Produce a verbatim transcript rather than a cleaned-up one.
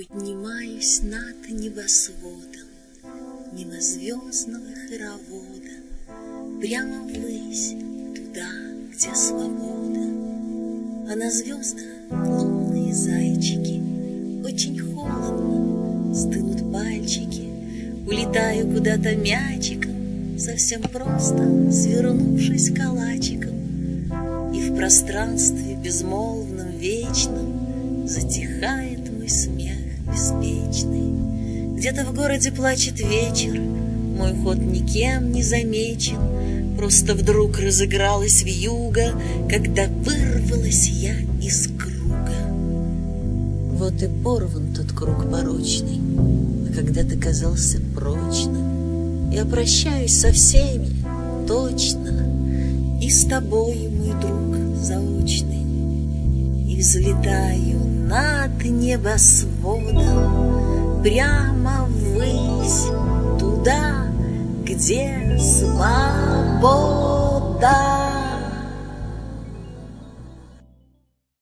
Поднимаюсь над небосводом, мимо звездного хоровода, прямо ввысь, туда, где свобода. А на звездах лунные зайчики, очень холодно, стынут пальчики. Улетаю куда-то мячиком, совсем просто свернувшись калачиком. И в пространстве безмолвном, вечном затихает мой смех беспечный. Где-то в городе плачет вечер, мой ход никем не замечен. Просто вдруг разыгралась вьюга, когда вырвалась я из круга. Вот и порван тот круг порочный, а когда-то казался прочным. Я прощаюсь со всеми, точно, и с тобой, мой друг заочный. И взлетаю над небосводом, прямо ввысь, туда, где свобода.